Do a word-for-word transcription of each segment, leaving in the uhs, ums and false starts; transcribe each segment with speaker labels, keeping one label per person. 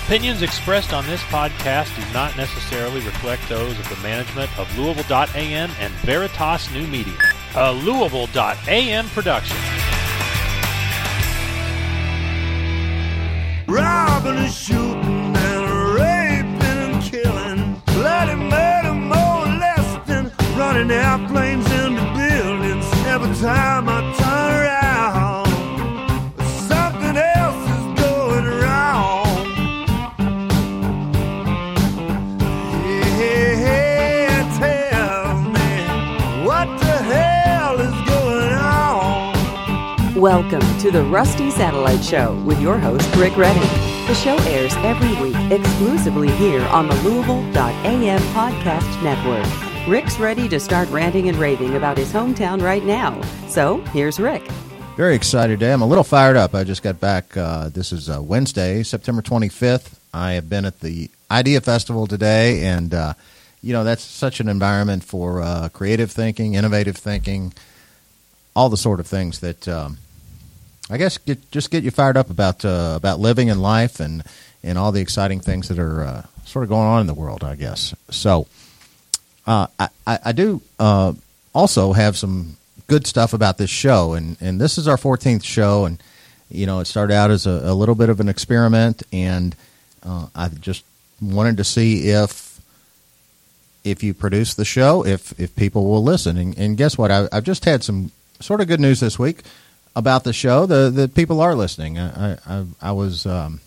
Speaker 1: Opinions expressed on this podcast do not necessarily reflect those of the management of Louisville dot A M and Veritas New Media, a Louisville dot A M production.
Speaker 2: Robbing and shooting and raping and killing, bloody murder, molesting, running airplanes into buildings. Every time I turn around, something else is going wrong. Yeah, tell me, what the hell is going on?
Speaker 3: Welcome to the Rusty Satellite Show with your host, Rick Redding. The show airs every week exclusively here on the Louisville dot A M podcast network. Rick's ready to start ranting and raving about his hometown right now. So, here's Rick.
Speaker 4: Very excited today. I'm a little fired up. I just got back. Uh, this is uh, Wednesday, September twenty-fifth. I have been at the Idea Festival today, and, uh, you know, that's such an environment for uh, creative thinking, innovative thinking, all the sort of things that um, I guess get, just get you fired up about uh, about living and life and, and all the exciting things that are uh, sort of going on in the world, I guess. So, Uh, I, I do uh, also have some good stuff about this show, and, and this is our fourteenth show, and you know it started out as a, a little bit of an experiment, and uh, I just wanted to see if if you produce the show, if if people will listen, and, and guess what? I, I've just had some sort of good news this week about the show. The the people are listening. I I, I was. Um,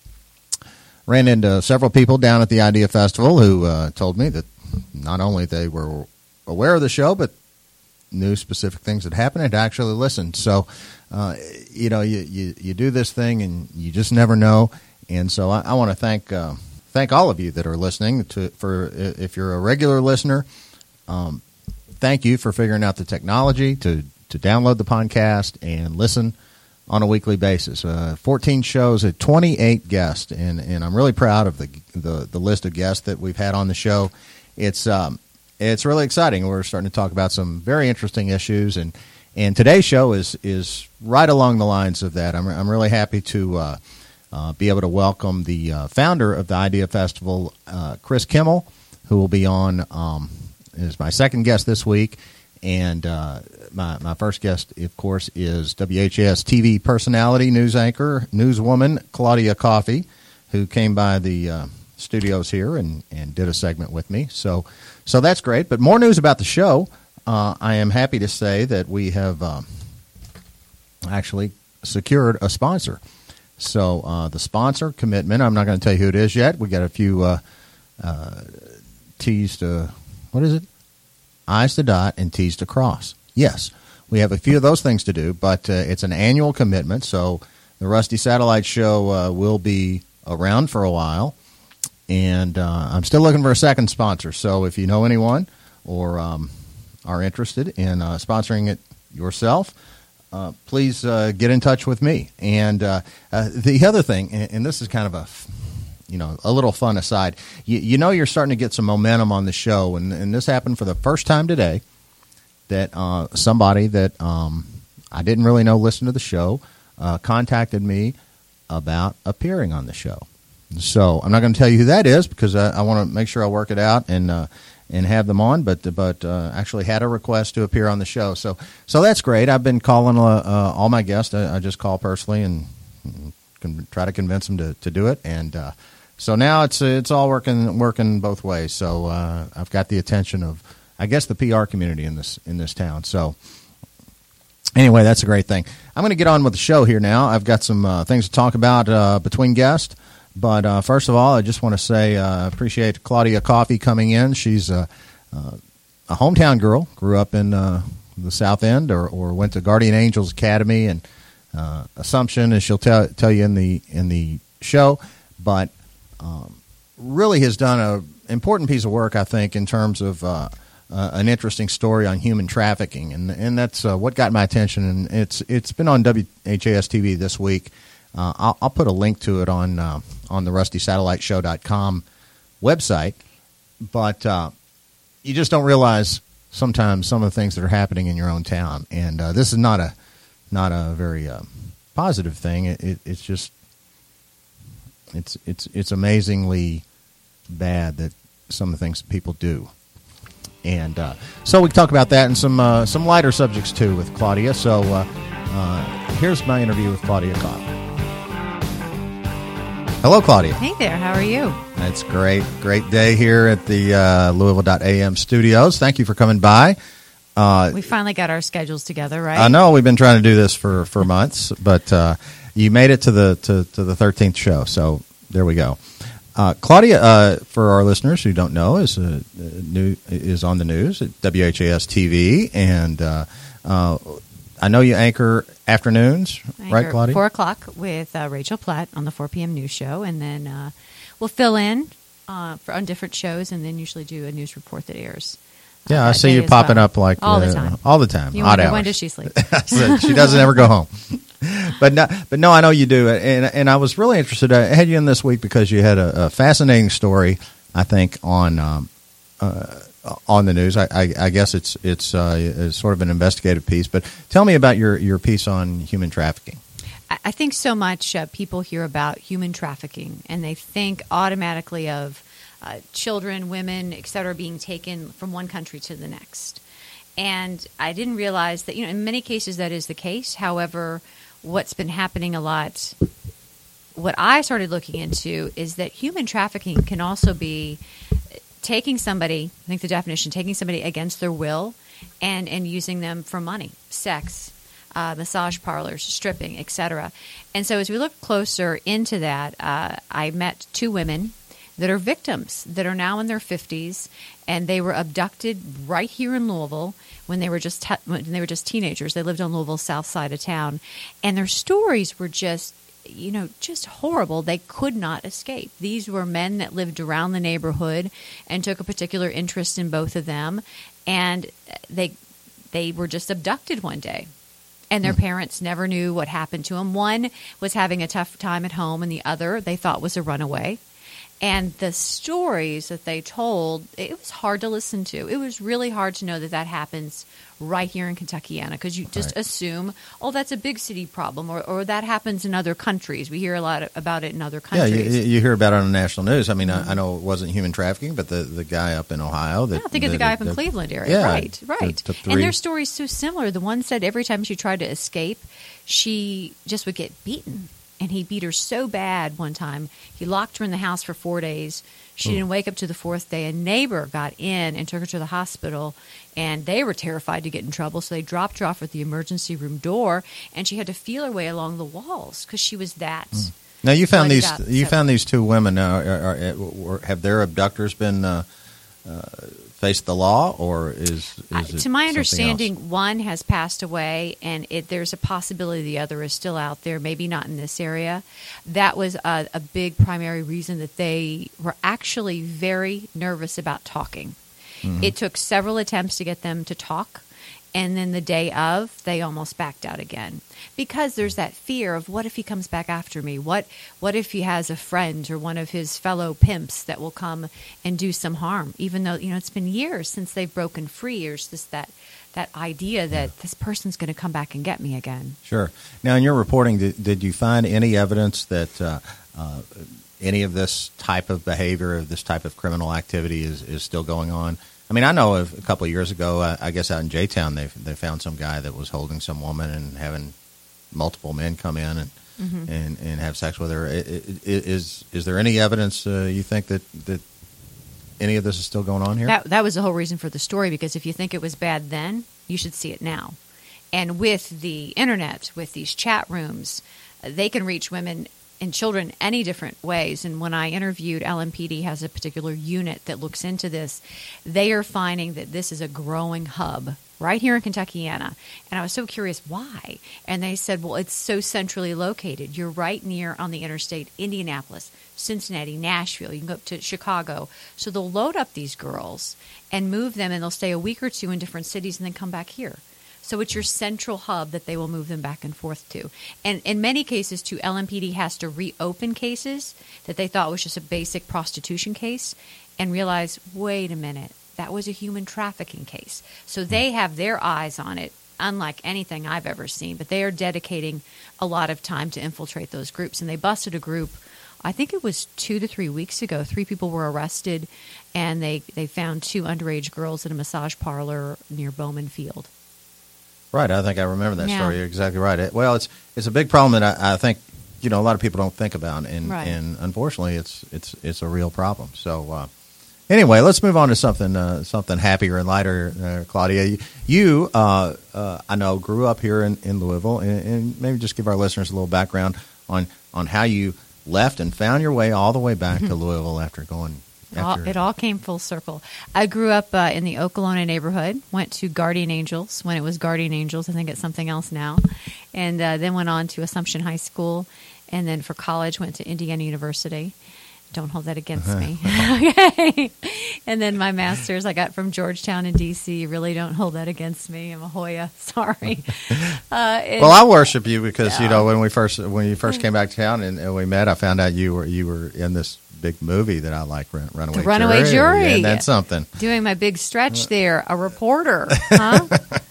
Speaker 4: ran into several people down at the Idea Festival who uh, told me that not only they were aware of the show, but knew specific things that happened and actually listened. So, uh, you know, you, you, you do this thing and you just never know. And so I, I want to thank uh, thank all of you that are listening. To for if you're a regular listener, um, thank you for figuring out the technology to, to download the podcast and listen on a weekly basis. Uh, fourteen shows at twenty-eight guests, and, and I'm really proud of the, the the list of guests that we've had on the show. It's um it's really exciting. We're starting to talk about some very interesting issues, and, and today's show is is right along the lines of that. I'm I'm really happy to uh, uh, be able to welcome the uh, founder of the Idea Festival, uh, Chris Kimmel, who will be on um, is my second guest this week. And uh, my my first guest, of course, is W H A S T V personality, news anchor, newswoman Claudia Coffey, who came by the uh, studios here and, and did a segment with me. So so that's great. But more news about the show. Uh, I am happy to say that we have um, actually secured a sponsor. So uh, the sponsor commitment, I'm not going to tell you who it is yet. We got a few uh, uh, T's to, what is it? I's to dot and T's to cross. Yes, we have a few of those things to do, but uh, it's an annual commitment, so the Rusty Satellite Show uh, will be around for a while, and uh, I'm still looking for a second sponsor, so if you know anyone or um, are interested in uh, sponsoring it yourself, uh, please uh, get in touch with me. And uh, uh, the other thing, and, and this is kind of a... you know, a little fun aside, you, you know you're starting to get some momentum on the show, and, and this happened for the first time today, that uh, somebody that um, I didn't really know listened to the show uh, contacted me about appearing on the show. So I'm not going to tell you who that is because I, I want to make sure I work it out and uh, and have them on, but but uh, actually had a request to appear on the show. So so that's great. I've been calling uh, uh, all my guests. I, I just call personally and, and can try to convince them to, to do it, and uh, So now it's it's all working working both ways. So uh, I've got the attention of, I guess, the P R community in this in this town. So anyway, that's a great thing. I'm going to get on with the show here now. I've got some uh, things to talk about uh, between guests. But uh, first of all, I just want to say I uh, appreciate Claudia Coffey coming in. She's a, uh, a hometown girl, grew up in uh, the South End, or, or went to Guardian Angels Academy and uh, Assumption, as she'll tell tell you in the in the show. But Um, really has done an important piece of work, I think, in terms of uh, uh, an interesting story on human trafficking, and and that's uh, what got my attention. And it's it's been on W H A S T V this week. Uh, I'll, I'll put a link to it on uh, on the rusty satellite show dot com website. But uh, you just don't realize sometimes some of the things that are happening in your own town, and uh, this is not a not a very uh, positive thing. It, it, it's just it's it's it's amazingly bad that some of the things that people do. And uh, so we talk about that and some uh, some lighter subjects too with Claudia. So uh, uh, here's my interview with Claudia Cobb. Hello, Claudia.
Speaker 5: Hey there. How are you?
Speaker 4: It's great. Great day here at the uh, Louisville dot A M studios. Thank you for coming by. Uh,
Speaker 5: we finally got our schedules together, right?
Speaker 4: I know we've been trying to do this for, for months, but uh, you made it to the to, to the thirteenth show. So there we go. Uh, Claudia, uh, for our listeners who don't know, is uh, new is on the news at W H A S T V, and uh, uh, I know you anchor afternoons,
Speaker 5: anchor
Speaker 4: right, Claudia?
Speaker 5: Four o'clock with uh, Rachel Platt on the four p.m. news show, and then uh, we'll fill in uh, for on different shows, and then usually do a news report that airs. Uh,
Speaker 4: yeah, I
Speaker 5: that
Speaker 4: see
Speaker 5: day
Speaker 4: you
Speaker 5: as
Speaker 4: popping
Speaker 5: well.
Speaker 4: up like
Speaker 5: all
Speaker 4: uh,
Speaker 5: the time,
Speaker 4: all the time.
Speaker 5: You
Speaker 4: Odd
Speaker 5: wonder,
Speaker 4: hours.
Speaker 5: when does she sleep?
Speaker 4: She doesn't ever go home. But no, but no, I know you do, and and I was really interested. I had you in this week because you had a, a fascinating story, I think, on um, uh, on the news. I, I, I guess it's it's, uh, it's sort of an investigative piece. But tell me about your, your piece on human trafficking.
Speaker 5: I think so much uh, people hear about human trafficking, and they think automatically of uh, children, women, et cetera, being taken from one country to the next. And I didn't realize that, you know, in many cases that is the case. However, what's been happening a lot, what I started looking into is that human trafficking can also be taking somebody, I think the definition, taking somebody against their will and, and using them for money, sex, uh, massage parlors, stripping, et cetera. And so as we look closer into that, uh, I met two women that are victims that are now in their fifties, and they were abducted right here in Louisville when they were just te- when they were just teenagers. They lived on Louisville's south side of town, and their stories were just, you know, just horrible. They could not escape. These were men that lived around the neighborhood and took a particular interest in both of them, and they they were just abducted one day. And their parents never knew what happened to them. One was having a tough time at home, and the other they thought was a runaway. And the stories that they told, it was hard to listen to. It was really hard to know that that happens right here in Kentuckiana, because you just
Speaker 4: Right.
Speaker 5: assume, oh, that's a big city problem, or, or that happens in other countries. We hear a lot about it in other
Speaker 4: Yeah,
Speaker 5: countries.
Speaker 4: you, you hear about it on the national news. I mean, I, I know it wasn't human trafficking, but the, the guy up in Ohio. That,
Speaker 5: I think of the
Speaker 4: that-
Speaker 5: guy up in
Speaker 4: that-
Speaker 5: Cleveland area.
Speaker 4: Yeah,
Speaker 5: right, right.
Speaker 4: that took
Speaker 5: And
Speaker 4: three-
Speaker 5: their story's so similar. The one said every time she tried to escape, she just would get beaten. And he beat her so bad one time, he locked her in the house for four days. She didn't wake up to the fourth day. A neighbor got in and took her to the hospital, and they were terrified to get in trouble, so they dropped her off at the emergency room door, and she had to feel her way along the walls because she was that.
Speaker 4: Now you found
Speaker 5: bloodied
Speaker 4: these
Speaker 5: up.
Speaker 4: you
Speaker 5: So-
Speaker 4: found these two women. Now, are, are, are, have their abductors been uh, uh, faced the law, or is, is
Speaker 5: Uh,
Speaker 4: it
Speaker 5: to my
Speaker 4: something
Speaker 5: understanding,
Speaker 4: else?
Speaker 5: one has passed away, and it, there's a possibility the other is still out there, maybe not in this area. That was a, a big primary reason that they were actually very nervous about talking.
Speaker 4: Mm-hmm.
Speaker 5: It took several attempts to get them to talk, and then the day of, they almost backed out again. Because there's that fear of, what if he comes back after me? What what if he has a friend or one of his fellow pimps that will come and do some harm? Even though, you know, it's been years since they've broken free. There's just that, that idea that this person's going to come back and get me again.
Speaker 4: Sure. Now, in your reporting, did, did you find any evidence that uh, uh, any of this type of behavior, of this type of criminal activity, is, is still going on? I mean, I know of a couple of years ago, uh, I guess out in J-Town, they they found some guy that was holding some woman and having multiple men come in and
Speaker 5: Mm-hmm.
Speaker 4: and, and have sex with her. I- I- Is is there any evidence uh, you think that, that any of this is still going on here?
Speaker 5: That that was the whole reason for the story, because if you think it was bad then, you should see it now. And with the internet, with these chat rooms, uh, they can reach women and children any different ways. And when I interviewed, L M P D has a particular unit that looks into this. They are finding that this is a growing hub right here in Kentuckiana. And I was so curious why. And they said, well, it's so centrally located. You're right near on the interstate, Indianapolis, Cincinnati, Nashville. You can go up to Chicago. So they'll load up these girls and move them, and they'll stay a week or two in different cities and then come back here. So it's your central hub that they will move them back and forth to. And in many cases, too, L M P D has to reopen cases that they thought was just a basic prostitution case and realize, wait a minute, that was a human trafficking case. So they have their eyes on it, unlike anything I've ever seen. But they are dedicating a lot of time to infiltrate those groups. And they busted a group, I think it was two to three weeks ago, three people were arrested, and they, they found two underage girls in a massage parlor near Bowman Field.
Speaker 4: Right. I think I remember that
Speaker 5: Yeah.
Speaker 4: story. You're exactly right. It, well, it's it's a big problem that I, I think you know a lot of people don't think about, and
Speaker 5: Right.
Speaker 4: and unfortunately, it's it's it's a real problem. So uh, anyway, let's move on to something uh, something happier and lighter. Uh, Claudia, you, you uh, uh, I know grew up here in, in Louisville, and, and maybe just give our listeners a little background on on how you left and found your way all the way back to Louisville after going.
Speaker 5: It all,
Speaker 4: After,
Speaker 5: it all came full circle. I grew up uh, in the Okolona neighborhood, went to Guardian Angels when it was Guardian Angels. I think it's something else now. And uh, then went on to Assumption High School. And then for college, went to Indiana University. Don't hold that against me. Okay. And then my master's I got from Georgetown in D C. Really don't hold that against me. I'm a Hoya. Sorry. Uh, and-
Speaker 4: well, I worship you because you
Speaker 5: Yeah.
Speaker 4: know when we first when you first came back to town and, and we met, I found out you were you were in this big movie that I like, Run, Runaway
Speaker 5: The Runaway Jury.
Speaker 4: And that's something.
Speaker 5: doing my big stretch there, a reporter, huh?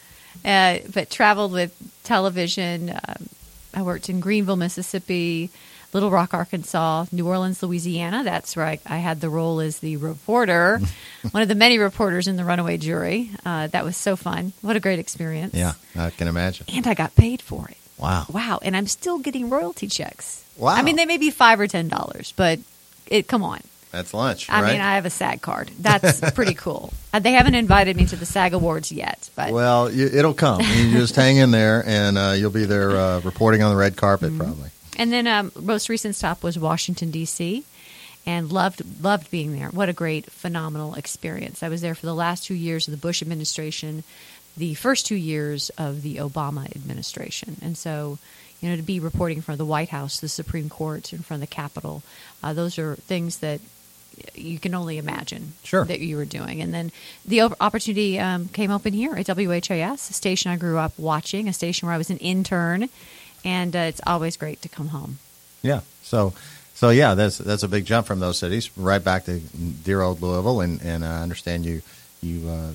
Speaker 5: uh, but traveled with television. Um, I worked in Greenville, Mississippi, Little Rock, Arkansas, New Orleans, Louisiana. That's where I, I had the role as the reporter, one of the many reporters in the Runaway Jury. Uh, that was so fun. What a great experience.
Speaker 4: Yeah, I can imagine.
Speaker 5: And I got paid for it.
Speaker 4: Wow.
Speaker 5: Wow. And I'm still getting royalty checks.
Speaker 4: Wow.
Speaker 5: I mean, they may be five or ten dollars, but it come on.
Speaker 4: That's lunch,
Speaker 5: I
Speaker 4: right?
Speaker 5: mean, I have a SAG card. That's pretty cool. Uh, they haven't invited me to the SAG Awards yet, but
Speaker 4: well, you, it'll come. You just hang in there, and uh, you'll be there uh, reporting on the red carpet,
Speaker 5: Mm-hmm.
Speaker 4: probably.
Speaker 5: and then um, most recent stop was Washington D C, and loved loved being there. What a great, phenomenal experience! I was there for the last two years of the Bush administration, the first two years of the Obama administration, and so. You know, to be reporting from the White House, the Supreme Court, and from the Capitol, uh, those are things that you can only imagine
Speaker 4: Sure.
Speaker 5: that you were doing. And then the op- opportunity um, came open here at W H A S, a station I grew up watching, a station where I was an intern, and uh, it's always great to come home.
Speaker 4: Yeah. So, so yeah, that's that's a big jump from those cities right back to dear old Louisville, and, and I understand you you uh,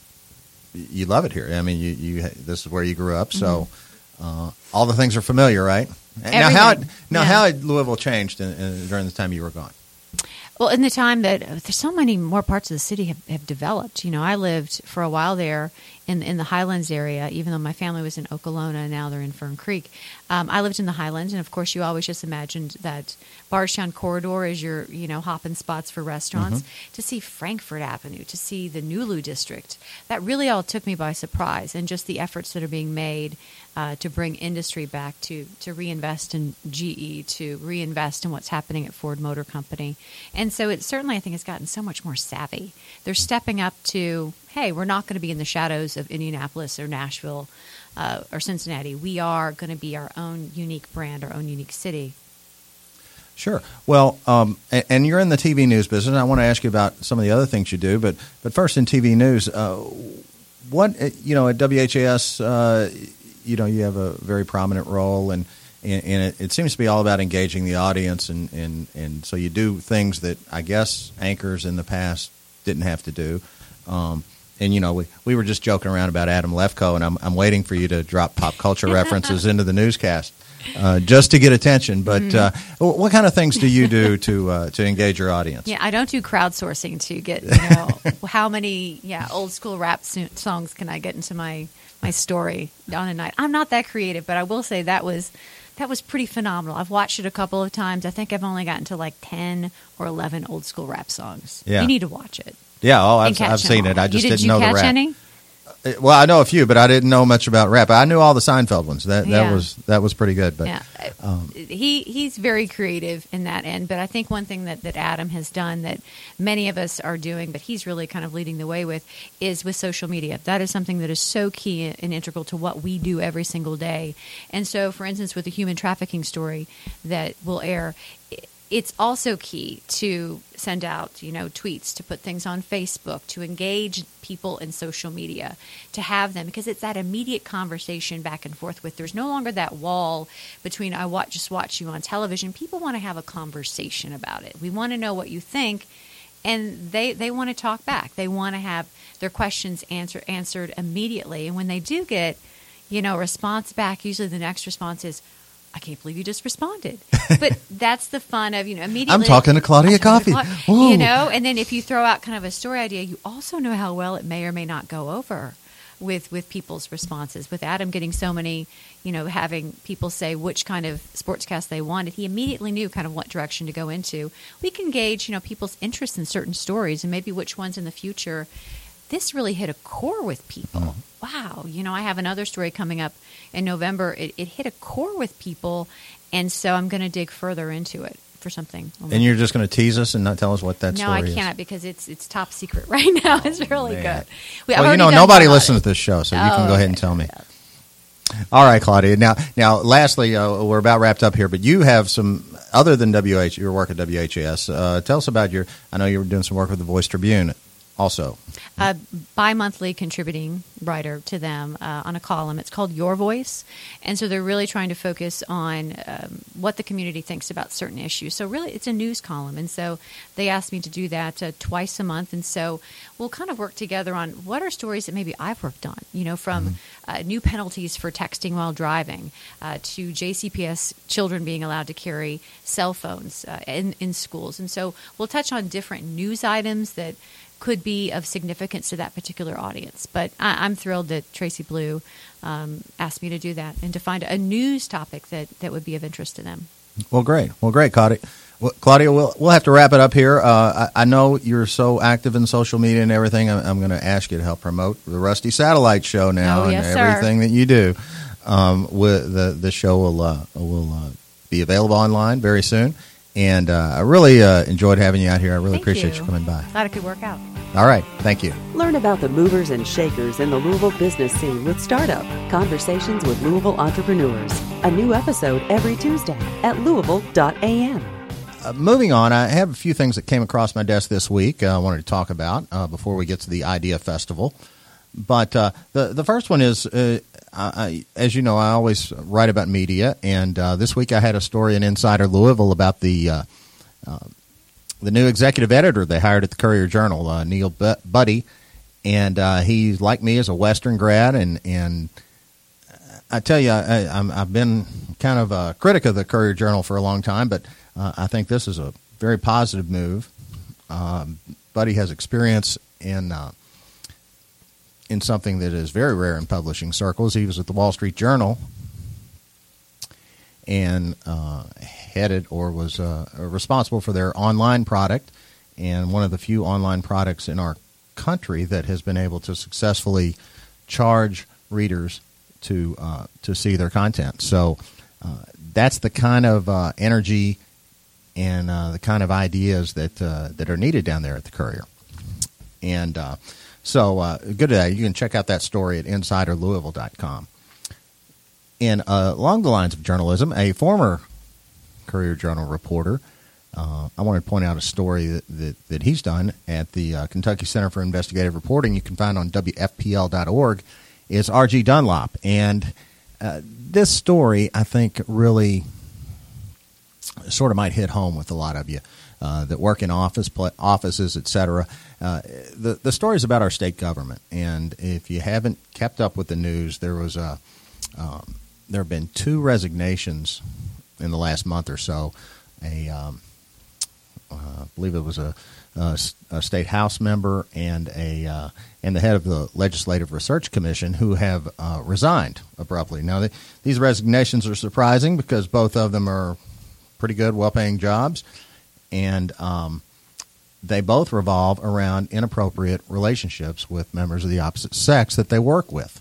Speaker 4: you love it here. I mean, you, you this is where you grew up, so. Uh, all the things are familiar, right? Now, how it,
Speaker 5: Everything.
Speaker 4: now
Speaker 5: Yeah.
Speaker 4: how had Louisville changed in, in, during the time you were gone?
Speaker 5: Well, in the time that uh, there's so many more parts of the city have, have developed. You know, I lived for a while there in in the Highlands area, even though my family was in Okolona and now they're in Fern Creek. Um, I lived in the Highlands, and of course, you always just imagined that Bardstown corridor is your, you know, hopping spots for restaurants. To see Frankfurt Avenue, to see the Nulu district, that really all took me by surprise, and just the efforts that are being made uh, to bring industry back, to to reinvest in G E, to reinvest in what's happening at Ford Motor Company. And so it certainly, I think, has gotten so much more savvy. They're stepping up to, hey, we're not going to be in the shadows of Indianapolis or Nashville uh, or Cincinnati. We are going to be our own unique brand, our own unique city.
Speaker 4: Sure. Well, um, and, and you're in the T V news business. And I want to ask you about some of the other things you do, but but first in T V news, uh, what you know at W H A S, uh, you know, you have a very prominent role, and and, and it, it seems to be all about engaging the audience, and, and and so you do things that I guess anchors in the past didn't have to do. Um, and you know, we, we were just joking around about Adam Lefkoe, and I'm I'm waiting for you to drop pop culture references into the newscast. Uh, just to get attention, but uh, what kind of things do you do to uh, to engage your audience?
Speaker 5: Yeah, I don't do crowdsourcing to get, you know, how many yeah old school rap so- songs can I get into my my story on a night. I'm not that creative, but I will say that was that was pretty phenomenal. I've watched it a couple of times. I think I've only gotten to like ten or eleven old school rap songs.
Speaker 4: Yeah.
Speaker 5: You need to watch it.
Speaker 4: Yeah, oh,
Speaker 5: and
Speaker 4: I've,
Speaker 5: catch
Speaker 4: I've
Speaker 5: them
Speaker 4: seen
Speaker 5: all.
Speaker 4: it. I just
Speaker 5: you, did
Speaker 4: didn't
Speaker 5: you
Speaker 4: know
Speaker 5: catch
Speaker 4: the rap.
Speaker 5: any?
Speaker 4: Well, I know a few, but I didn't know much about rap. I knew all the Seinfeld ones. That that
Speaker 5: Yeah.
Speaker 4: was that was pretty good. But
Speaker 5: Yeah,
Speaker 4: um,
Speaker 5: he he's very creative in that end. But I think one thing that, that Adam has done that many of us are doing, but he's really kind of leading the way with, is with social media. That is something that is so key and integral to what we do every single day. And so, for instance, with the human trafficking story that will air, it's also key to send out, you know, tweets, to put things on Facebook, to engage people in social media, to have them, because it's that immediate conversation back and forth with. There's no longer that wall between I watch, just watch you on television. People want to have a conversation about it. We want to know what you think, and they, they want to talk back. They want to have their questions answer, answered immediately. And when they do get, you know, a response back, usually the next response is, I can't believe you just responded. But that's the fun of, you know, immediately.
Speaker 4: I'm talking to Claudia
Speaker 5: I'm talking
Speaker 4: Coffey.
Speaker 5: to Cla-
Speaker 4: Ooh.
Speaker 5: You know, and then if you throw out kind of a story idea, you also know how well it may or may not go over with with people's responses. With Adam getting so many, you know, having people say which kind of sportscast they wanted, he immediately knew kind of what direction to go into. We can gauge, you know, people's interest in certain stories and maybe which ones in the future. This really hit a core with people.
Speaker 4: Mm.
Speaker 5: Wow. You know, I have another story coming up in November. It, it hit a core with people, and so I'm going to dig further into it for something.
Speaker 4: And you're just going to tease us and not tell us what that
Speaker 5: no,
Speaker 4: story
Speaker 5: I
Speaker 4: is?
Speaker 5: cannot because it's it's top secret right now. It's really
Speaker 4: man.
Speaker 5: good. We, I've
Speaker 4: Well, you
Speaker 5: already
Speaker 4: know,
Speaker 5: done
Speaker 4: nobody
Speaker 5: one
Speaker 4: listens
Speaker 5: about
Speaker 4: to this show, so you
Speaker 5: Oh,
Speaker 4: can go ahead and
Speaker 5: okay.
Speaker 4: tell me. All right, Claudia. Now, now, lastly, uh, we're about wrapped up here, but you have some other than W H. Your work at W H S. Uh, tell us about your. I know you were doing some work with the Voice Tribune, also.
Speaker 5: A bi-monthly contributing writer to them uh, on a column. It's called Your Voice. And so they're really trying to focus on um, what the community thinks about certain issues. So really, it's a news column. And so they asked me to do that uh, twice a month. And so we'll kind of work together on what are stories that maybe I've worked on, you know, from mm-hmm. uh, new penalties for texting while driving uh, to J C P S children being allowed to carry cell phones uh, in, in schools. And so we'll touch on different news items that could be of significance to that particular audience. But I, I'm thrilled that Tracy Blue um, asked me to do that and to find a news topic that, that would be of interest to them.
Speaker 4: Well, great. Well, great, Claudia. Well, Claudia, we'll, we'll have to wrap it up here. Uh, I, I know you're so active in social media and everything. I'm, I'm going to ask you to help promote the Rusty Satellite Show now
Speaker 5: Oh,
Speaker 4: and
Speaker 5: yes, sir.
Speaker 4: everything that you do. Um, with the, the show will, uh, will uh, be available online very soon. And uh, I really uh, enjoyed having you out here. I really
Speaker 5: Thank
Speaker 4: appreciate
Speaker 5: you.
Speaker 4: you coming by.
Speaker 5: Glad it could work out.
Speaker 4: All right. Thank you.
Speaker 3: Learn about the movers and shakers in the Louisville business scene with Startup, Conversations with Louisville Entrepreneurs. A new episode every Tuesday at louisville dot a m.
Speaker 4: Uh, moving on, I have a few things that came across my desk this week uh, I wanted to talk about uh, before we get to the Idea Festival. But uh, the the first one is, uh, I, as you know, I always write about media, and uh, this week I had a story in Insider Louisville about the uh, uh, the new executive editor they hired at the Courier Journal, uh, Neil Buddy, and uh, he's like me as a Western grad, and and I tell you, I, I'm, I've been kind of a critic of the Courier Journal for a long time, but uh, I think this is a very positive move. Um, Buddy has experience in uh, in something that is very rare in publishing circles. He was at the Wall Street Journal and uh, headed or was uh, responsible for their online product, and one of the few online products in our country that has been able to successfully charge readers to uh, to see their content. So uh, that's the kind of uh, energy and uh, the kind of ideas that uh, that are needed down there at the Courier. And uh, so uh, good day. You can check out that story at insider louisville dot com. And uh, along the lines of journalism, a former Courier Journal reporter, uh, I wanted to point out a story that, that, that he's done at the uh, Kentucky Center for Investigative Reporting. You can find on W F P L dot org. Is R G Dunlop. And uh, this story, I think, really sort of might hit home with a lot of you uh, that work in office pl- offices, et cetera. Uh, the, the story is about our state government. And if you haven't kept up with the news, there was a um, there have been two resignations in the last month or so. A, um, uh, I believe it was a, a, a state House member and a uh, and the head of the Legislative Research Commission who have uh, resigned abruptly. Now, they, these resignations are surprising because both of them are pretty good, well-paying jobs, and um, they both revolve around inappropriate relationships with members of the opposite sex that they work with.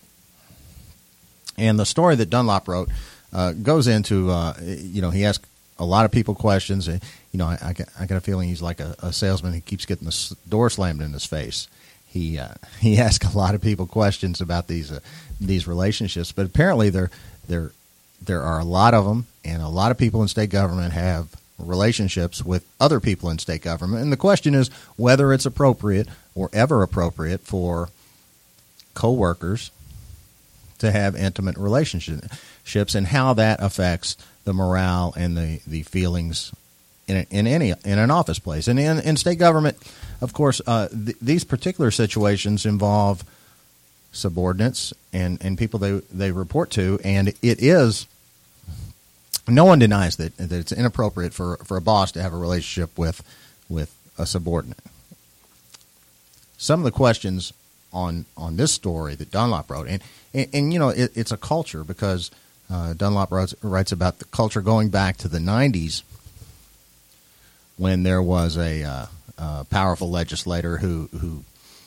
Speaker 4: And the story that Dunlop wrote uh, goes into, uh, you know, he asked a lot of people questions. You know, I, I, got, I got a feeling he's like a, a salesman who keeps getting the door slammed in his face. He uh, he asked a lot of people questions about these uh, these relationships, but apparently there there there are a lot of them, and a lot of people in state government have relationships with other people in state government. And the question is whether it's appropriate or ever appropriate for coworkers to have intimate relationships, and how that affects the morale and the, the feelings in in any in an office place. And in, in state government, of course, uh, th- these particular situations involve subordinates and, and people they they report to, and it is no one denies that, that it's inappropriate for, for a boss to have a relationship with with a subordinate. Some of the questions on on this story that Dunlop wrote, and, and, and you know, it, it's a culture because uh, Dunlop writes, writes about the culture going back to the nineties when there was a uh, uh, powerful legislator who, who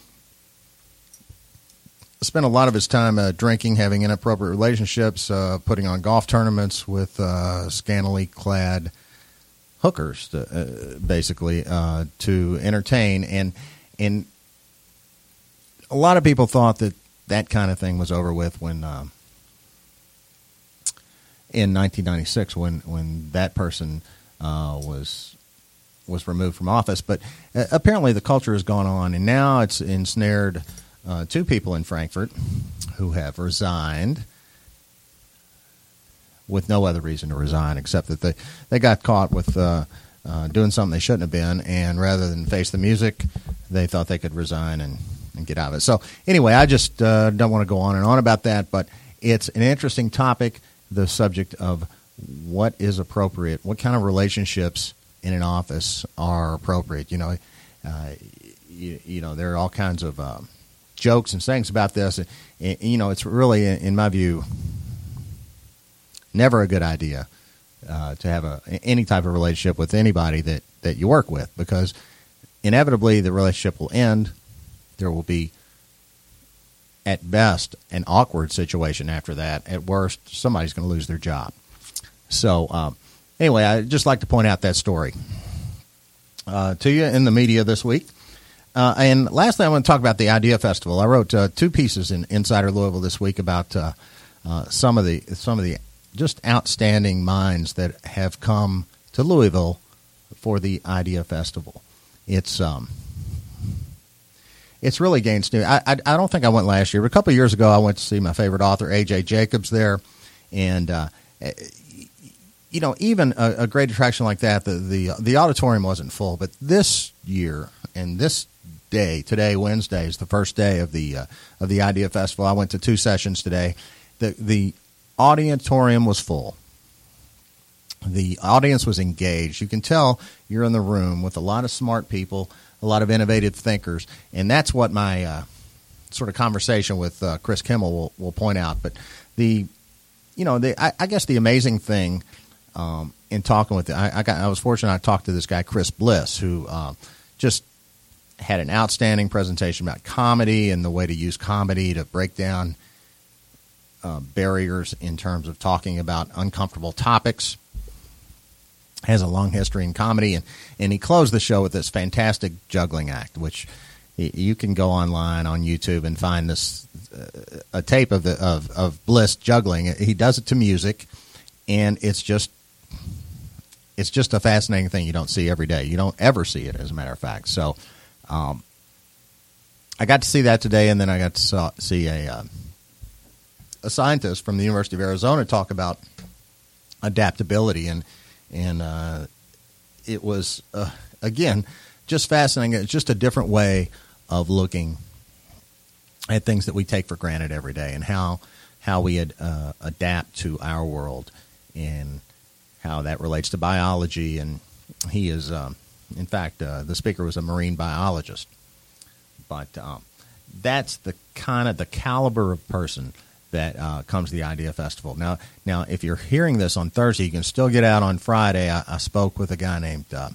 Speaker 4: spent a lot of his time uh, drinking, having inappropriate relationships, uh, putting on golf tournaments with uh, scantily clad hookers, to, uh, basically, uh, to entertain. And and a lot of people thought that that kind of thing was over with when um, in nineteen ninety-six when when that person uh, was was removed from office. But uh, apparently the culture has gone on, and now it's ensnared uh, two people in Frankfurt who have resigned with no other reason to resign except that they, they got caught with uh, uh, doing something they shouldn't have been, and rather than face the music, they thought they could resign and, and get out of it. So anyway, I just uh, don't want to go on and on about that, but it's an interesting topic, the subject of what is appropriate, what kind of relationships in an office are appropriate. You know, uh, you, you know, there are all kinds of uh, jokes and sayings about this. And, and, you know, it's really, in my view, never a good idea uh, to have a any type of relationship with anybody that, that you work with, because inevitably the relationship will end. There will be, at best, an awkward situation after that. At worst, somebody's going to lose their job. So, um, anyway, I'd just like to point out that story uh, to you in the media this week. Uh, and lastly, I want to talk about the Idea Festival. I wrote uh, two pieces in Insider Louisville this week about uh, uh, some of the some of the just outstanding minds that have come to Louisville for the Idea Festival. It's um, it's really gained steam. I, I I don't think I went last year, but a couple of years ago I went to see my favorite author, A J Jacobs, there, and uh, you know, even a, a great attraction like that, the, the the auditorium wasn't full. But this year and this day, today, Wednesday, is the first day of the uh, of the Idea Festival. I went to two sessions today. The the auditorium was full. The audience was engaged. You can tell you're in the room with a lot of smart people, a lot of innovative thinkers, and that's what my uh, sort of conversation with uh, Chris Kimmel will, will point out. But the, you know, the I, I guess the amazing thing um, in talking with, the, I, I, got, I was fortunate. I talked to this guy Chris Bliss, who uh, just had an outstanding presentation about comedy and the way to use comedy to break down uh, barriers in terms of talking about uncomfortable topics. Has a long history in comedy, and, and he closed the show with this fantastic juggling act, which you can go online on YouTube and find this uh, a tape of the of, of Bliss juggling. He does it to music, and it's just it's just a fascinating thing you don't see every day. You don't ever see it, as a matter of fact. So, um, I got to see that today, and then I got to saw, see a uh, a scientist from the University of Arizona talk about adaptability, and and uh, it was uh, again just fascinating. It's just a different way of looking at things that we take for granted every day, and how how we ad, uh, adapt to our world, and how that relates to biology. And he is, um, in fact, uh, the speaker was a marine biologist. But um, that's the kind of the caliber of person that uh, comes to the Idea Festival. Now, now, if you're hearing this on Thursday, you can still get out on Friday. I, I spoke with a guy named uh,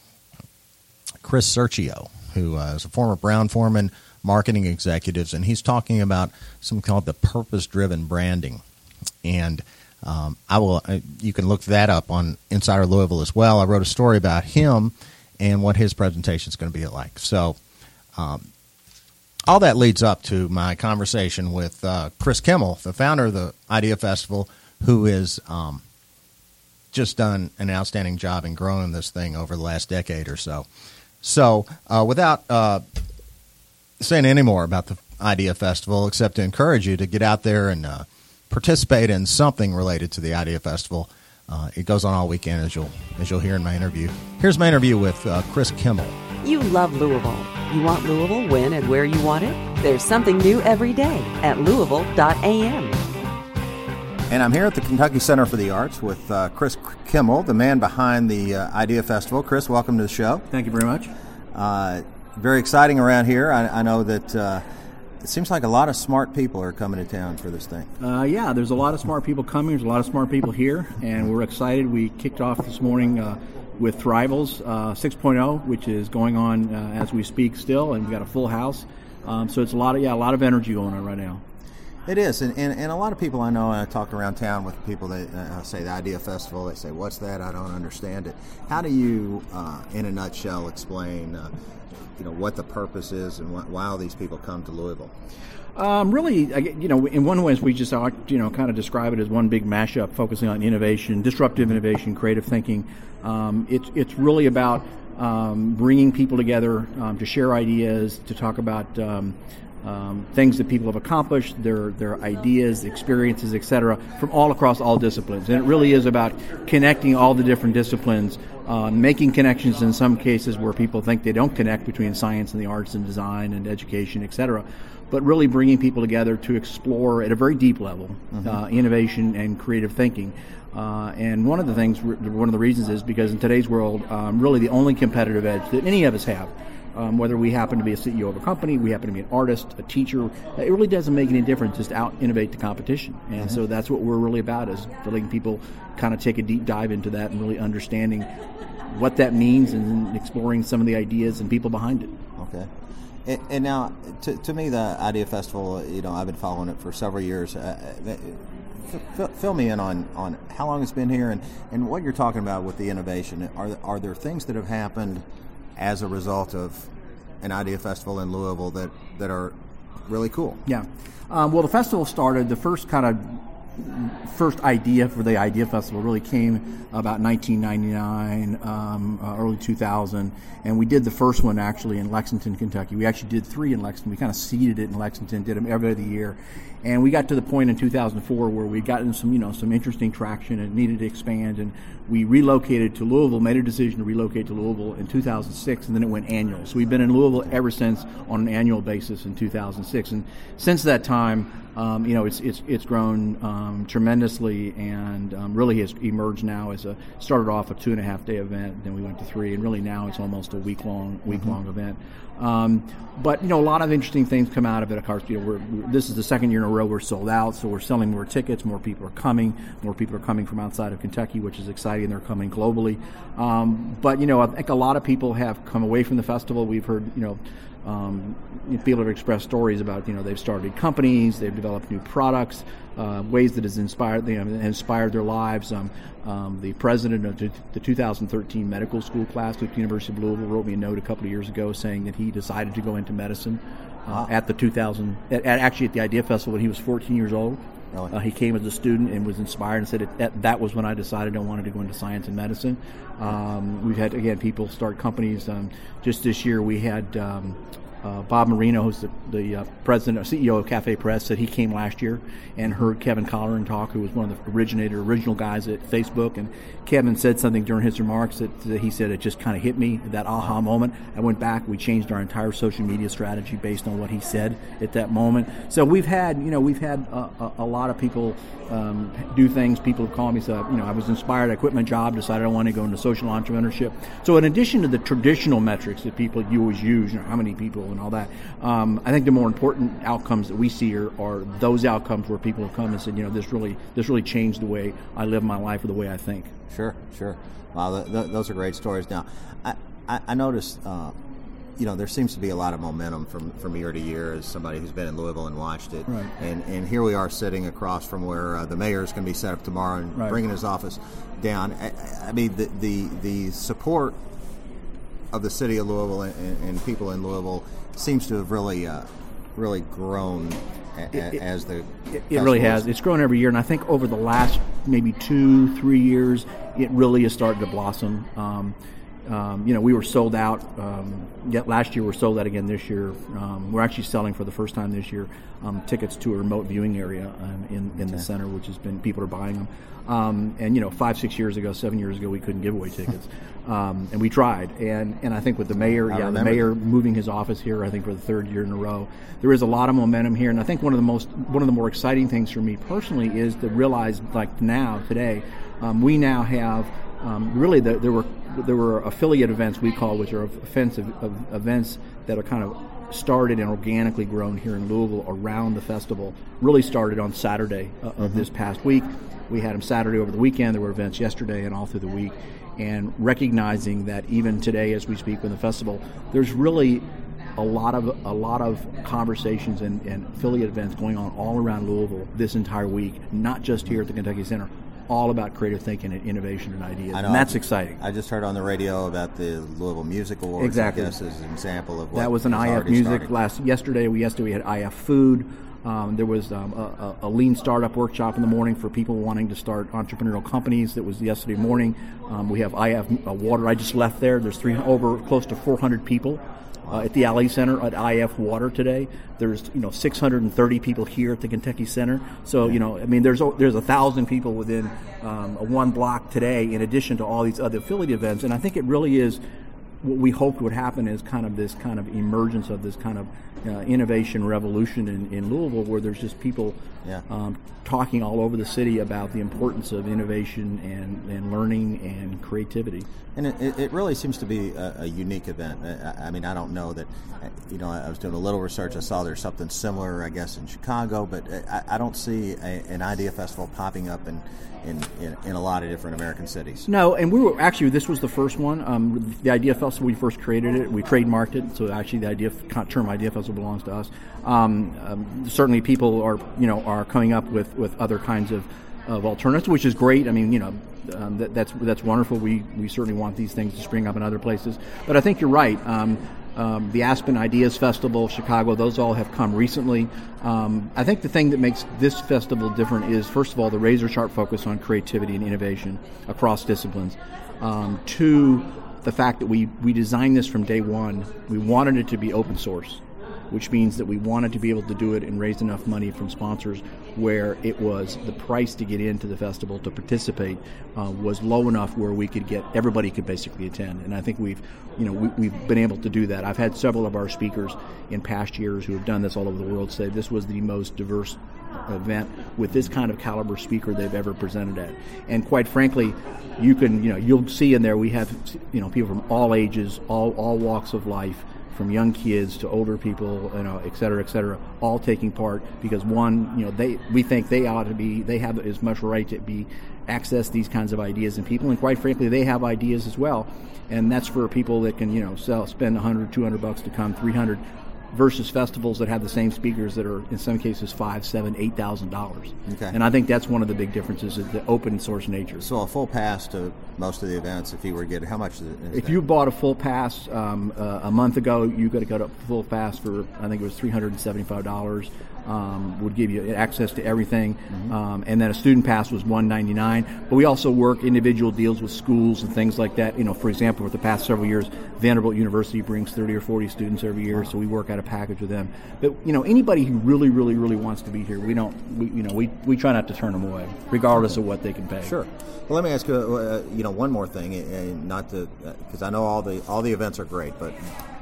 Speaker 4: Chris Sergio, who uh, is a former Brown-Forman marketing executive, and he's talking about something called the purpose-driven branding. And um, I will. Uh, you can look that up on Insider Louisville as well. I wrote a story about him and what his presentation is going to be like. So. Um, All that leads up to my conversation with uh, Chris Kimmel, the founder of the Idea Festival, who has um, just done an outstanding job in growing this thing over the last decade or so. So uh, without uh, saying any more about the Idea Festival, except to encourage you to get out there and uh, participate in something related to the Idea Festival. Uh, it goes on all weekend, as you'll, as you'll hear in my interview. Here's my interview with uh, Chris Kimmel.
Speaker 3: You love Louisville. You want Louisville when and where you want it? There's something new every day at Louisville dot A M.
Speaker 4: And I'm here at the Kentucky Center for the Arts with uh, Chris Kimmel, the man behind the uh, Idea Festival. Chris, welcome to the show.
Speaker 6: Thank you very much.
Speaker 4: Uh, very exciting around here. I, I know that uh, it seems like a lot of smart people are coming to town for this thing.
Speaker 6: Uh, yeah, there's a lot of smart people coming. There's a lot of smart people here, and we're excited. We kicked off this morning uh, with Thrivals uh, six point oh, which is going on uh, as we speak still, and we've got a full house. Um, so it's a lot of yeah, a lot of energy going on right now.
Speaker 4: It is, and, and, and a lot of people I know, and I talk around town with people that uh, say the Idea Festival, they say, what's that? I don't understand it. How do you, uh, in a nutshell, explain uh, you know, what the purpose is and wh- why all these people come to Louisville?
Speaker 6: Um, really, I, you know, in one way, we just, you know, kind of describe it as one big mashup focusing on innovation, disruptive innovation, creative thinking. Um, it's, it's really about um, bringing people together um, to share ideas, to talk about um, Um, things that people have accomplished, their their ideas, experiences, et cetera, from all across all disciplines. And it really is about connecting all the different disciplines, uh, making connections in some cases where people think they don't connect between science and the arts and design and education, et cetera, but really bringing people together to explore at a very deep level mm-hmm. uh, innovation and creative thinking. Uh, and one of the things, one of the reasons is because in today's world, um, really the only competitive edge that any of us have, Um, whether we happen to be a C E O of a company, we happen to be an artist, a teacher, it really doesn't make any difference. Just out innovate the competition. And mm-hmm. so that's what we're really about, is letting people kind of take a deep dive into that and really understanding what that means and exploring some of the ideas and people behind it.
Speaker 4: Okay. And, and now, to, to me, the Idea Festival, you know, I've been following it for several years. Uh, f- fill me in on, on how long it's been here and, and what you're talking about with the innovation. Are, are there things that have happened as a result of an Idea Festival in Louisville that, that are really cool?
Speaker 6: Yeah. Um, well, the festival started, the first kind of first idea for the Idea Festival really came about nineteen ninety-nine, um, uh, early two thousand, and we did the first one actually in Lexington, Kentucky. We actually did three in Lexington. We kind of seeded it in Lexington, did them every other year, and we got to the point in two thousand four where we'd gotten some, you know, some interesting traction and needed to expand, and we relocated to Louisville, made a decision to relocate to Louisville in two thousand six, and then it went annual. So we've been in Louisville ever since on an annual basis in two thousand six, and since that time, um, you know, it's it's it's grown um, tremendously, and um, really has emerged now as a started off a two and a half day event, then we went to three, and really now it's almost a week long week mm-hmm. long event. Um, but you know, a lot of interesting things come out of it. Of course, you know, we're, we're, this is the second year in a row we're sold out, so we're selling more tickets. More people are coming. More people are coming from outside of Kentucky, which is exciting. They're coming globally. Um, but you know, I think a lot of people have come away from the festival. We've heard, you know. Um, people have expressed stories about, you know, they've started companies, they've developed new products, uh, ways that has inspired them, inspired their lives. Um, um, the president of the two thousand thirteen medical school class at the University of Louisville wrote me a note a couple of years ago saying that he decided to go into medicine uh, wow. at the two thousand, at, at actually at the Idea Festival when he was fourteen years old. Really? Uh, he came as a student and was inspired and said it, that, that was when I decided I wanted to go into science and medicine. Um, we've had, again, people start companies. Um, just this year we had um, uh, Bob Marino, who's the, the uh, president or C E O of Cafe Press, said he came last year and heard Kevin Colleran talk, who was one of the originator, original guys at Facebook. And Kevin said something during his remarks that, that he said it just kind of hit me, that aha moment. I went back, we changed our entire social media strategy based on what he said at that moment. So we've had, you know, we've had a, a, a lot of people um, do things. People have called me, so, you know, I was inspired, I quit my job, decided I wanted to go into social entrepreneurship. So in addition to the traditional metrics that people, you always use, you know, how many people and all that, um, I think the more important outcomes that we see are, are those outcomes where people have come and said, you know, this really, this really changed the way I live my life or the way I think.
Speaker 4: Sure, sure. Wow, th- th- those are great stories. Now, I, I, I noticed, uh, you know, there seems to be a lot of momentum from, from year to year as somebody who's been in Louisville and watched it.
Speaker 6: Right.
Speaker 4: And and here we are sitting across from where uh, the mayor is going to be set up tomorrow and
Speaker 6: right.
Speaker 4: bringing his office down. I, I mean, the, the the support of the city of Louisville and, and people in Louisville seems to have really uh, really grown a,
Speaker 6: it, it,
Speaker 4: as the
Speaker 6: it, it really has. It's grown every year, and I think over the last maybe two, three years, it really is starting to blossom. Um, Um, you know, we were sold out. Um, yet last year, we're sold out again this year. Um, we're actually selling for the first time this year um, tickets to a remote viewing area um, in in okay. the center, which has been people are buying them. Um, and you know, five, six years ago, seven years ago, we couldn't give away tickets, um, and we tried. And and I think with the mayor,
Speaker 4: I
Speaker 6: yeah,
Speaker 4: remember.
Speaker 6: the mayor moving his office here, I think for the third year in a row, there is a lot of momentum here. And I think one of the most one of the more exciting things for me personally is to realize, like now today, um, we now have um, really the, there were. There were affiliate events we call, which are offensive of events that are kind of started and organically grown here in Louisville around the festival. Really started on Saturday uh, of mm-hmm. this past week. We had them Saturday over the weekend. There were events yesterday and all through the week. And recognizing that even today, as we speak with the festival, there's really a lot of a lot of conversations and, and affiliate events going on all around Louisville this entire week, not just here at the Kentucky Center. All about creative thinking and innovation and ideas, and that's exciting.
Speaker 4: I just heard on the radio about the Louisville Music Awards.
Speaker 6: Exactly,
Speaker 4: I guess as an example of what
Speaker 6: that was an I F Music starting. last yesterday. We yesterday we had I F Food. Um, there was um, a, a lean startup workshop in the morning for people wanting to start entrepreneurial companies. That was yesterday morning. Um, we have I F uh, Water. I just left there. There's three over close to four hundred people. Uh, at the Alley Center at I F Water today. There's you know six hundred thirty people here at the Kentucky Center. So you know I mean there's there's a thousand people within um, a one block today, in addition to all these other affiliate events. And I think it really is what we hoped would happen is kind of this kind of emergence of this kind of uh, innovation revolution in, in Louisville, where there's just people
Speaker 4: yeah. um,
Speaker 6: talking all over the city about the importance of innovation and, and learning and creativity.
Speaker 4: And it, it really seems to be a, a unique event. I, I mean, I don't know that, you know, I was doing a little research. I saw there's something similar, I guess, in Chicago, but I, I don't see a, an idea festival popping up in, in, in, in a lot of different American cities.
Speaker 6: No, and we were actually, this was the first one. Um, the Idea Festival, we first created it. We trademarked it, so actually the idea term Idea Festival belongs to us. Um, um, certainly people are, you know, are coming up with, with other kinds of, of alternatives, which is great. I mean, you know, um, that, that's that's wonderful. We we certainly want these things to spring up in other places. But I think you're right. Um, um, the Aspen Ideas Festival, Chicago, those all have come recently. Um, I think the thing that makes this festival different is, first of all, the razor-sharp focus on creativity and innovation across disciplines. Um, two, the fact that we, we designed this from day one. We wanted it to be open source, which means that we wanted to be able to do it and raise enough money from sponsors where it was the price to get into the festival to participate uh, was low enough where we could get everybody could basically attend. And I think we've you know we, we've been able to do that. I've had several of our speakers in past years who have done this all over the world say this was the most diverse event with this kind of caliber speaker they've ever presented at. And quite frankly, you can you know you'll see in there we have you know people from all ages, all all walks of life, from young kids to older people, you know, et cetera, et cetera, all taking part because one, you know, they we think they ought to be, they have as much right to be access these kinds of ideas and people, and quite frankly, they have ideas as well, and that's for people that can, you know, sell, spend one hundred, two hundred bucks to come, three hundred, versus festivals that have the same speakers that are in some cases five, seven, eight thousand dollars.
Speaker 4: Okay.
Speaker 6: And I think that's one of the big differences is the open source nature.
Speaker 4: So a full pass to most of the events, if you were to get, how much is it? Is
Speaker 6: if
Speaker 4: that?
Speaker 6: you bought a full pass um, uh, a month ago, you could have got a full pass for I think it was three hundred and seventy-five dollars. Um, would give you access to everything, mm-hmm. um, and then a student pass was one hundred ninety-nine dollars. But we also work individual deals with schools and things like that. You know, for example, for the past several years, Vanderbilt University brings thirty or forty students every year, wow. so we work out a package with them. But you know, anybody who really, really, really wants to be here, we don't, we, you know, we we try not to turn them away, regardless of what they can pay.
Speaker 4: Sure. Well, let me ask you, uh, you know, one more thing, and not to, because uh, I know all the all the events are great, but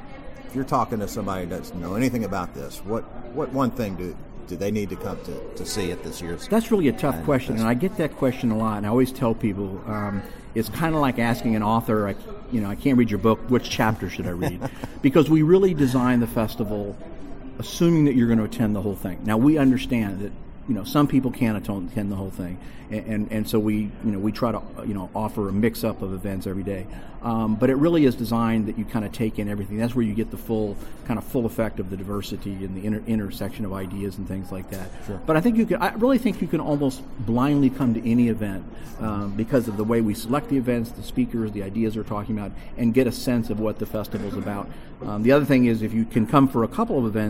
Speaker 4: if you're talking to somebody that doesn't know anything about this, what what one thing do do they need to come to, to see at this year's?
Speaker 6: That's really a tough question, and I get that question a lot. And I always tell people um, it's kind of like asking an author, I, you know, I can't read your book. Which chapter should I read? Because we really design the festival assuming that you're going to attend the whole thing. Now we understand that you know some people can't attend the whole thing, and, and and so we you know we try to you know offer a mix up of events every day. Um, but it really is designed that you kind of take in everything. That's where you get the full kind of full effect of the diversity and the inter- intersection of ideas and things like that.
Speaker 4: Sure.
Speaker 6: But I think you can. I really think you can almost blindly come to any event um, because of the way we select the events, the speakers, the ideas we're talking about, and get a sense of what the festival's about. Um, the other thing is if you can come for a couple of events,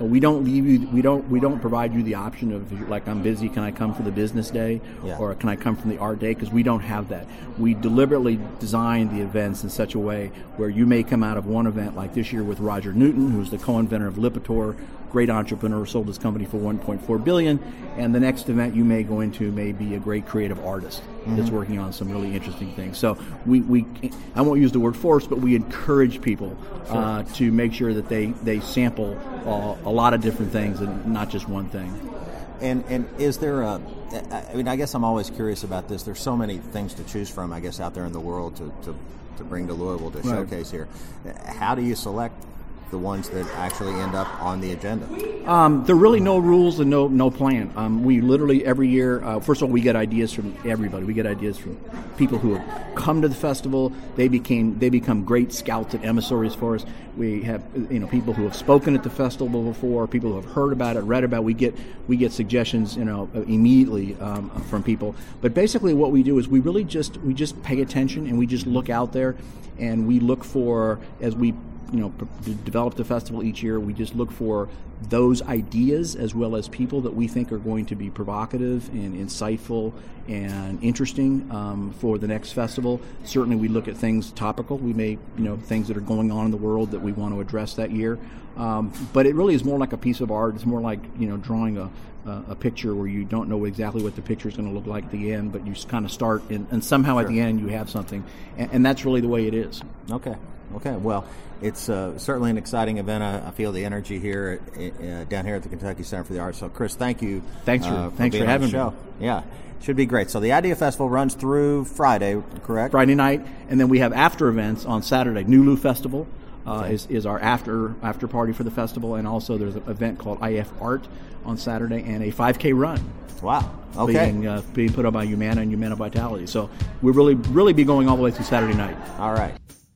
Speaker 6: we don't leave you. We don't. We don't provide you the option of, if you're like, I'm busy, can I come for the business day,
Speaker 4: yeah.
Speaker 6: or can I come from the art day? Because we don't have that. We deliberately design the events in such a way where you may come out of one event, like this year with Roger Newton, who's the co-inventor of Lipitor, great entrepreneur, sold his company for one point four billion dollars, and the next event you may go into may be a great creative artist mm-hmm. that's working on some really interesting things. So we, we I won't use the word force, but we encourage people sure. uh, to make sure that they, they sample uh, a lot of different things and not just one thing.
Speaker 4: And and is there a, I mean, I guess I'm always curious about this. There's so many things to choose from, I guess, out there in the world to, to, to bring to Louisville to right. showcase here. How do you select the ones that actually end up on the agenda?
Speaker 6: Um, there are really no rules and no no plan. Um, we literally every year, uh, first of all, we get ideas from everybody. We get ideas from people who have come to the festival. They became they become great scouts and emissaries for us. We have you know people who have spoken at the festival before, people who have heard about it, read about it. We get we get suggestions you know immediately um, from people. But basically, what we do is we really just we just pay attention and we just look out there and we look for as we. you know, develop the festival each year. We just look for those ideas as well as people that we think are going to be provocative and insightful and interesting um, for the next festival. Certainly we look at things topical. We may, you know, things that are going on in the world that we want to address that year. Um, but it really is more like a piece of art. It's more like, you know, drawing a, a, a picture where you don't know exactly what the picture is going to look like at the end, but you just kind of start and, and somehow sure. at the end you have something. And, and that's really the way it is.
Speaker 4: Okay. Okay, well, it's uh, certainly an exciting event. I, I feel the energy here at, uh, down here at the Kentucky Center for the Arts. So, Chris, thank you.
Speaker 6: Thanks for,
Speaker 4: uh, for
Speaker 6: thanks
Speaker 4: being
Speaker 6: for having
Speaker 4: on the show.
Speaker 6: me.
Speaker 4: Yeah, should be great. So the Idea Festival runs through Friday, correct?
Speaker 6: Friday night, and then we have after events on Saturday. Nulu Festival uh,
Speaker 4: okay.
Speaker 6: is, is our after after party for the festival, and also there's an event called I F Art on Saturday, and a five K run.
Speaker 4: Wow. Okay.
Speaker 6: Being, uh, being put up by Humana and Humana Vitality. So we'll really, really be going all the way through Saturday night.
Speaker 4: All right.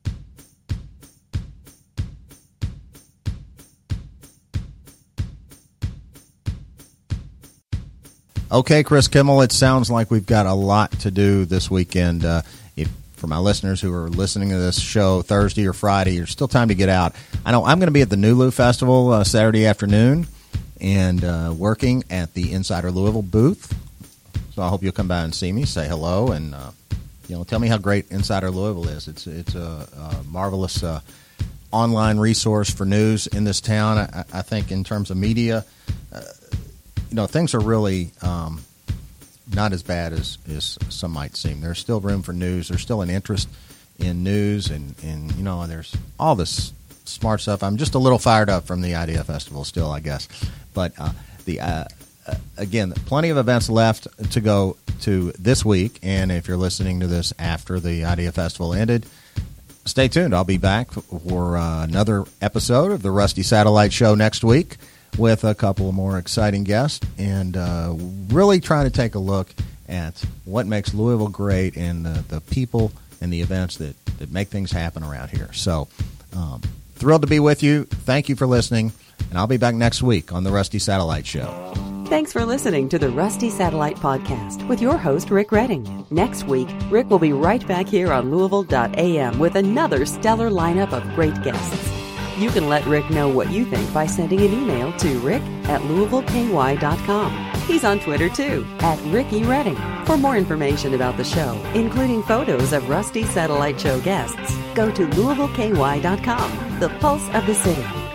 Speaker 4: Okay, Chris Kimmel, it sounds like we've got a lot to do this weekend. Uh, if, for my listeners who are listening to this show Thursday or Friday, there's still time to get out. I know I'm going to be at the Nulu Festival uh, Saturday afternoon and uh, working at the Insider Louisville booth. So I hope you'll come by and see me, say hello, and uh, you know, tell me how great Insider Louisville is. It's it's a, a marvelous uh, online resource for news in this town. I, I think in terms of media, uh, you know, things are really um, not as bad as, as some might seem. There's still room for news. There's still an interest in news, and, and you know, there's all this smart stuff. I'm just a little fired up from the Idea Festival still, I guess. But uh, the uh, uh, again, plenty of events left to go to this week, and if you're listening to this after the Idea Festival ended, stay tuned. I'll be back for uh, another episode of the Rusty Satellite Show next week with a couple of more exciting guests and uh, really trying to take a look at what makes Louisville great and the, the people and the events that, that make things happen around here. So um, thrilled to be with you. Thank you for listening, and I'll be back next week on the Rusty Satellite Show.
Speaker 3: Thanks for listening to the Rusty Satellite Podcast with your host, Rick Redding. Next week, Rick will be right back here on Louisville dot A M with another stellar lineup of great guests. You can let Rick know what you think by sending an email to rick at louisville k y dot com. He's on Twitter, too, at Ricky Redding. For more information about the show, including photos of Rusty Satellite Show guests, go to louisville k y dot com, the pulse of the city.